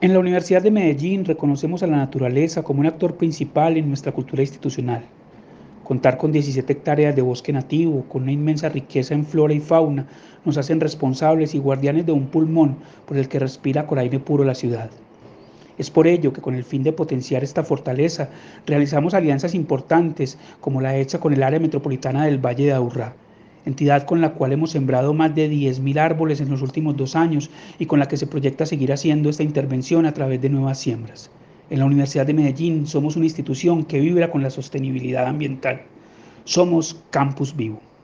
En la Universidad de Medellín reconocemos a la naturaleza como un actor principal en nuestra cultura institucional. Contar con 17 hectáreas de bosque nativo, con una inmensa riqueza en flora y fauna, nos hacen responsables y guardianes de un pulmón por el que respira con aire puro la ciudad. Es por ello que con el fin de potenciar esta fortaleza, realizamos alianzas importantes como la hecha con el área metropolitana del Valle de Aburrá, entidad con la cual hemos sembrado más de 10.000 árboles en los últimos 2 años y con la que se proyecta seguir haciendo esta intervención a través de nuevas siembras. En la Universidad de Medellín somos una institución que vibra con la sostenibilidad ambiental. Somos Campus Vivo.